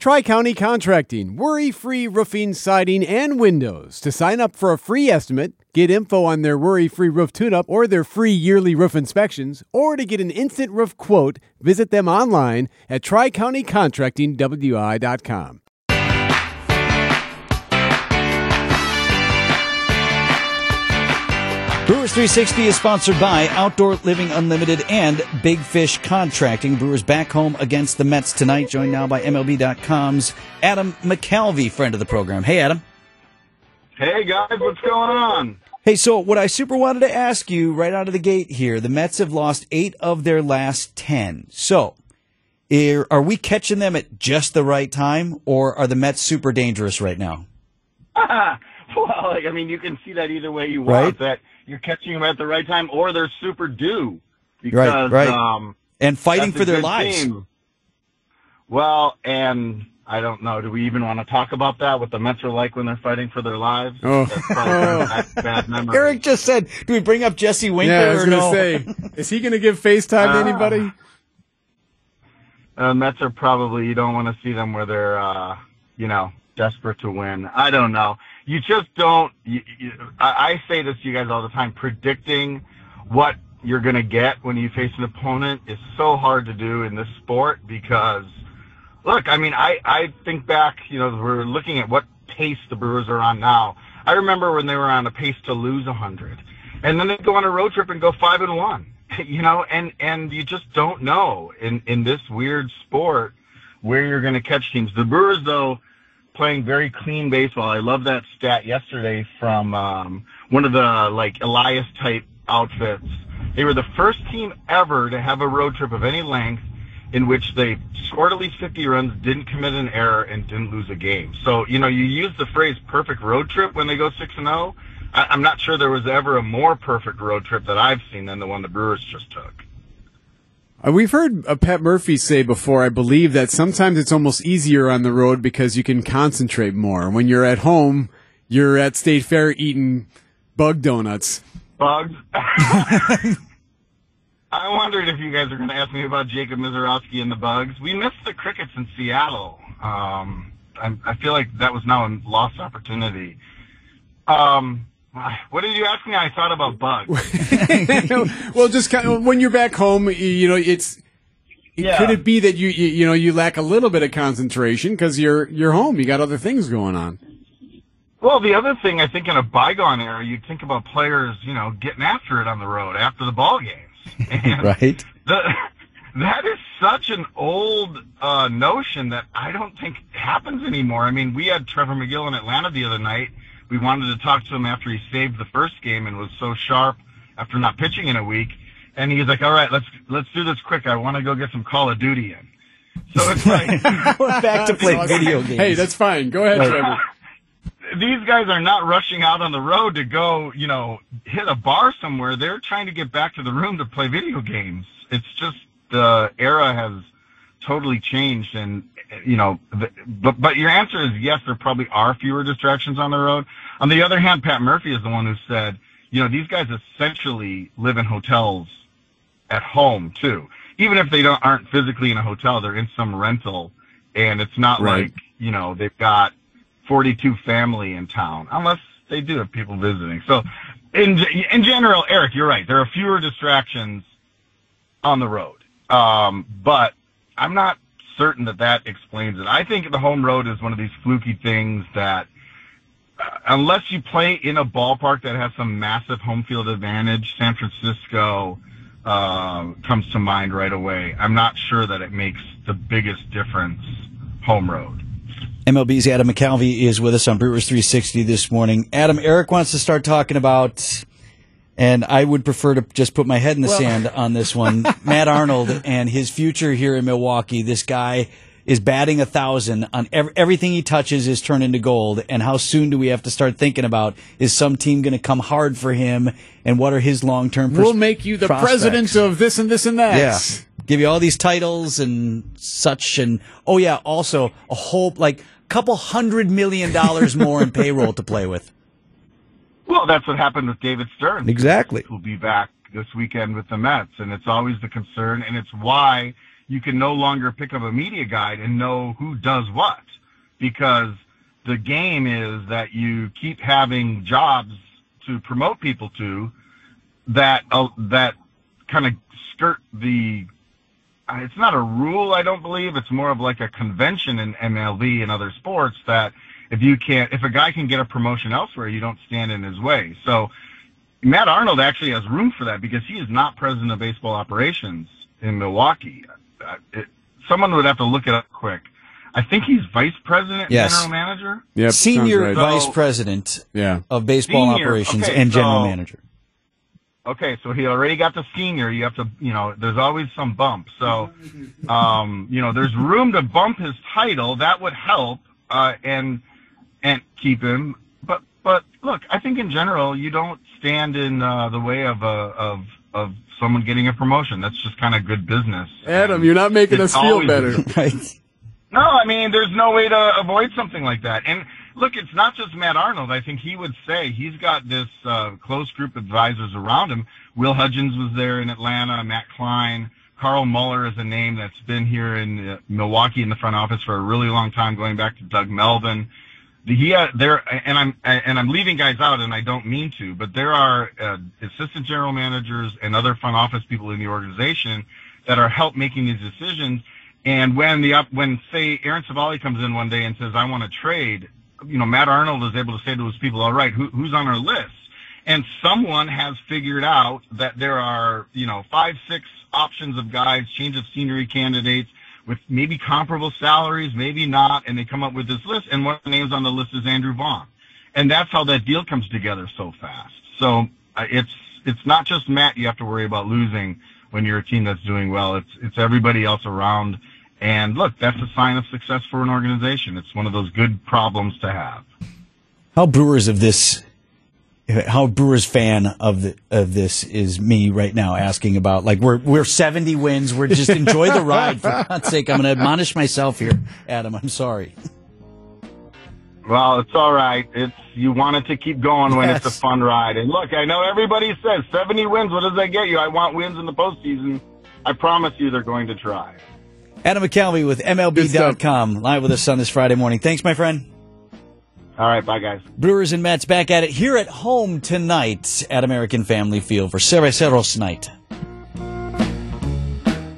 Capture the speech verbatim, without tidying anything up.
Tri-County Contracting, worry-free roofing, siding, and windows. To sign up for a free estimate, get info on their worry-free roof tune-up or their free yearly roof inspections, or to get an instant roof quote, visit them online at tri county contracting w i dot com. Brewers three sixty is sponsored by Outdoor Living Unlimited and Big Fish Contracting. Brewers back home against the Mets tonight, joined now by M L B dot com's Adam McCalvy, friend of the program. Hey, Adam. Hey, guys, what's going on? Hey, so what I super wanted to ask you right out of the gate here, the Mets have lost eight of their last ten. So are we catching them at just the right time, or are the Mets super dangerous right now? Well, like, I mean, you can see that either way you want. Right. That you're catching them at the right time, or they're super due. Because, right, right. Um, and fighting for their lives. Team. Well, and I don't know. Do we even want to talk about that? What the Mets are like when they're fighting for their lives? Oh, That's probably bad, bad memory. Eric just said, "Do we bring up Jesse Winker?" Yeah, I was or going to no? say, is he going to give FaceTime to Uh, anybody? Uh, Mets are probably, you don't want to see them where they're, uh, you know, desperate to win. I don't know. You just don't, you, you, I, I say this to you guys all the time, predicting what you're going to get when you face an opponent is so hard to do in this sport because, look, I mean, I, I think back, you know, we're looking at what pace the Brewers are on now. I remember when they were on a pace to lose one hundred, and then they go on a road trip and go five and one. You know, and, and you just don't know in, in this weird sport where you're going to catch teams. The Brewers, though, playing very clean baseball. I love that stat yesterday from um, one of the, like, Elias-type outfits. They were the first team ever to have a road trip of any length in which they scored at least fifty runs, didn't commit an error, and didn't lose a game. So, you know, you use the phrase perfect road trip when they go six and oh. I'm not sure there was ever a more perfect road trip that I've seen than the one the Brewers just took. Uh, we've heard uh, Pat Murphy say before, I believe, that sometimes it's almost easier on the road because you can concentrate more. When you're at home, you're at State Fair eating bug donuts. Bugs? I wondered if you guys are going to ask me about Jacob Mizorowski and the Bugs. We missed the Crickets in Seattle. Um, I, I feel like that was now a lost opportunity. Um... What did you ask me? I thought about bugs. Well, just kind of, when you're back home, you know, it's yeah. Could it be that you, you you know you lack a little bit of concentration because you're you're home, you got other things going on. Well, the other thing I think in a bygone era, you'd think about players, you know, getting after it on the road after the ball games. And right. The, that is such an old uh, notion that I don't think happens anymore. I mean, we had Trevor McGill in Atlanta the other night. We wanted to talk to him after he saved the first game and was so sharp after not pitching in a week. And he's like, all right, let's let's do this quick. I want to go get some Call of Duty in. So it's like we're back to play video games. Hey, that's fine. Go ahead, Trevor. These guys are not rushing out on the road to go, you know, hit a bar somewhere. They're trying to get back to the room to play video games. It's just the era has totally changed, and you know, but but your answer is yes, there probably are fewer distractions on the road. On the other hand, Pat Murphy is the one who said, you know, these guys essentially live in hotels at home too. Even if they don't aren't physically in a hotel, they're in some rental, and it's not right. like, you know, they've got forty-two family in town, unless they do have people visiting. So in in general, Eric, you're right. There are fewer distractions on the road, um, but I'm not certain that that explains it. I think the home road is one of these fluky things that, uh, unless you play in a ballpark that has some massive home field advantage, San Francisco uh, comes to mind right away. I'm not sure that it makes the biggest difference home road. M L B's Adam McCalvy is with us on Brewers three sixty this morning. Adam, Eric wants to start talking about, and I would prefer to just put my head in the well, sand on this one, Matt Arnold and his future here in Milwaukee. This guy is batting a thousand on every, everything he touches is turned into gold. And how soon do we have to start thinking about, is some team going to come hard for him, and what are his long-term pers- We'll make you the prospects? President of this and this and that. Yeah. Give you all these titles and such. And, oh, yeah, also a whole, like, couple hundred million dollars more in payroll to play with. Well, that's what happened with David Stearns. Exactly. Who'll be back this weekend with the Mets, and it's always the concern, and it's why you can no longer pick up a media guide and know who does what, because the game is that you keep having jobs to promote people to that uh, that kind of skirt the. Uh, it's not a rule, I don't believe. It's more of like a convention in M L B and other sports that if you can't, if a guy can get a promotion elsewhere, you don't stand in his way. So Matt Arnold actually has room for that because he is not president of baseball operations in Milwaukee. Uh, it, someone would have to look it up quick. I think he's vice president, yes. general manager. Yep, Senior right. vice So, president yeah. of baseball Senior, operations okay, and general so- manager. Okay, so he already got the senior. You have to, you know, there's always some bump. So, um, you know, there's room to bump his title. That would help, uh, and and keep him. But but look, I think in general, you don't stand in uh, the way of a of of someone getting a promotion. That's just kind of good business. Adam, And you're not making it's us feel always- better. Right. No, I mean, there's no way to avoid something like that. And look, it's not just Matt Arnold. I think he would say he's got this uh, close group of advisors around him. Will Hudgens was there in Atlanta, Matt Klein. Carl Muller is a name that's been here in uh, Milwaukee in the front office for a really long time, going back to Doug Melvin. The, he uh, there, and I'm and I'm leaving guys out, and I don't mean to, but there are uh, assistant general managers and other front office people in the organization that are help making these decisions. And when the up, when say Aaron Savali comes in one day and says, "I want to trade," you know, Matt Arnold is able to say to his people, "All right, who, who's on our list?" And someone has figured out that there are, you know, five, six options of guys, change of scenery candidates with maybe comparable salaries, maybe not, and they come up with this list. And one of the names on the list is Andrew Vaughn, and that's how that deal comes together so fast. So uh, it's it's not just Matt you have to worry about losing when you're a team that's doing well. It's it's everybody else around. And look, that's a sign of success for an organization. It's one of those good problems to have. How Brewers of this, how Brewers fan of the, of this is me right now asking about, like, we're we're seventy wins. We're just enjoy the ride. For God's sake, I'm going to admonish myself here, Adam. I'm sorry. Well, it's all right. It's you want it to keep going when Yes. it's a fun ride. And look, I know everybody says seventy wins. What does that get you? I want wins in the postseason. I promise you, they're going to try. Adam McCalvy with M L B dot com, live with us on this Friday morning. Thanks, my friend. All right, bye, guys. Brewers and Mets back at it here at home tonight at American Family Field for Cerveceros Night.